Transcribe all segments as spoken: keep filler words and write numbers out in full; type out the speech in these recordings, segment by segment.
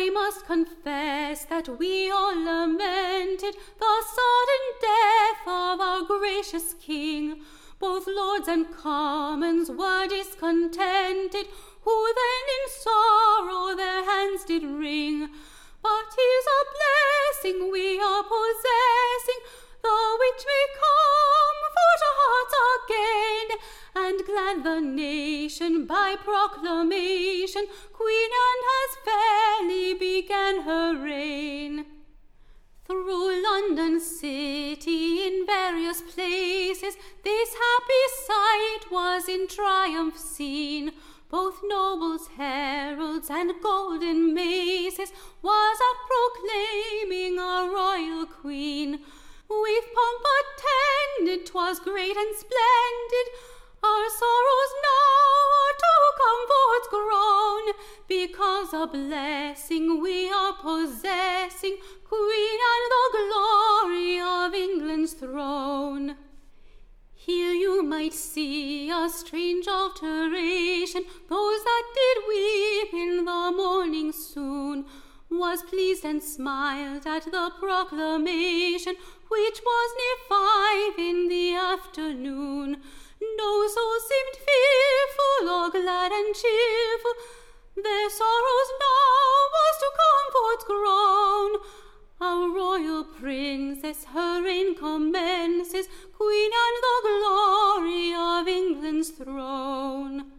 I must confess that we all lamented the sudden death of our gracious King. Both lords and commons were discontented, who then in sorrow their hands did wring. But 'tis a blessing we are possessing, the which may comfort our hearts again, and glad the nation by proclamation Queen Anne has fairly began her reign. Through London city in various places this happy sight was in triumph seen. Both nobles, heralds, and golden maces was a proclaiming our royal queen. With pomp attended 'twas great and splendid. Our sorrows now are to comforts grown, because a blessing we are possessing, Queen and the glory of England's throne. Here you might see a strange alteration. Those that did weep in the morning soon was pleased and smiled at the proclamation, which was near five in the afternoon. No soul seemed fearful or glad and cheerful. Their sorrows now was to comforts grown. Our royal princess her reign commences, Queen and the glory of England's throne.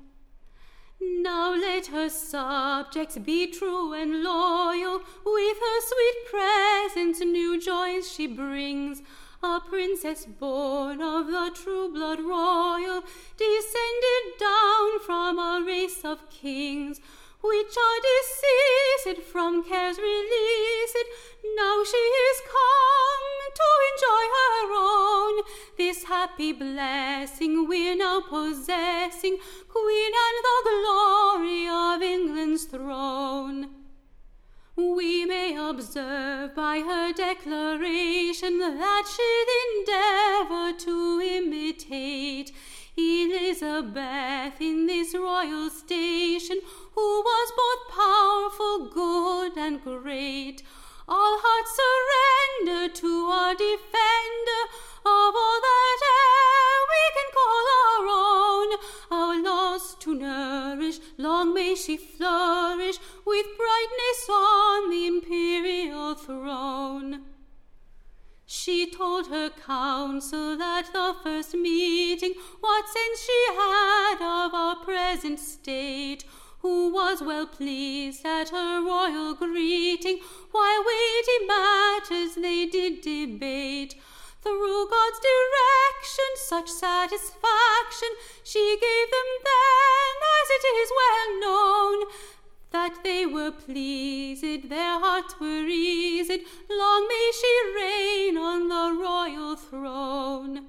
Now let her subjects be true and loyal. With her sweet presence new joys she brings. A princess born of the true blood royal, descended down from a race of kings, which are deceased from cares released. Now she is come to enjoy her own. This happy blessing we're now possessing, Queen and the glory of England's throne. We may observe by her declaration that she'd endeavour to imitate Elizabeth in this royal station, who was both powerful, good, and great. All hearts surrender to our defender of all that e'er we can call our own. Our laws to nourish, long may she flourish with brightness on the imperial throne. She told her council at the first meeting what sense she had of our present state, who was well pleased at her royal greeting, while weighty matters they did debate. Through God's direction such satisfaction she gave them then, as it is well known, that they were pleased, their hearts were eased. Long may she reign on the royal throne.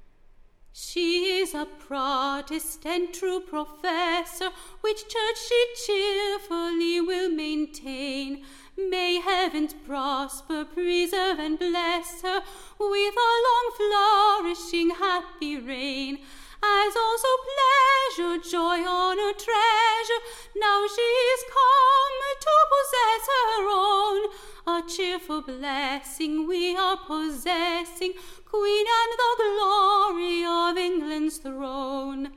She is a Protestant true professor, which church she cheerfully will maintain. May heavens prosper, preserve, and bless her with a long flourishing happy reign, as also pleasure, joy, honour, treasure. Now she is come to possess her own. A cheerful blessing we are possessing, Queen and the glory of England's throne.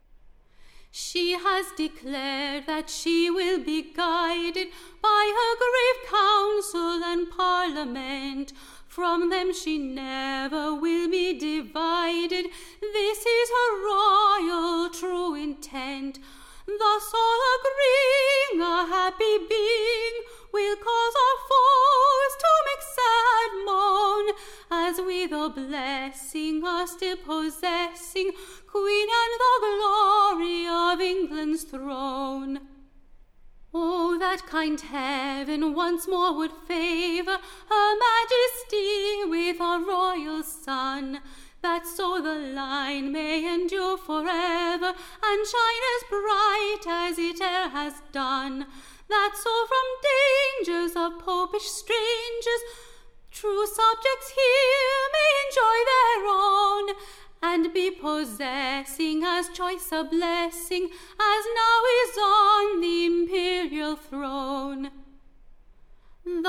She has declared that she will be guided by her grave council and parliament. From them she never will be divided. This is her royal true intent. Thus all agreeing, a happy being will cause our foes to make sad moan, as we the blessing are still possessing, Queen and the glory of England's throne. Oh, that kind heaven once more would favour her majesty with our royal son, that so the line may endure forever, and shine as bright as it e'er has done, that so from dangers of popish strangers true subjects here may enjoy their own, and be possessing as choice a blessing as now is on the imperial throne.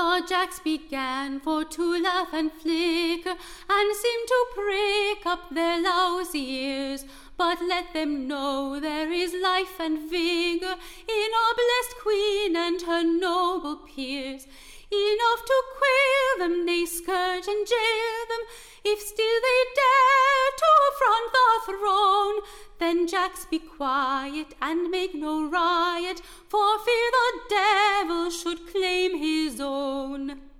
The jacks began for to laugh and flicker, and seem to prick up their lousy ears. But let them know there is life and vigour in our blessed Queen and her noble peers. Enough to quail them, they scourge and jail them, if still they dare to affront the throne. Then jacks, be quiet and make no riot, for fear the devil should claim his own.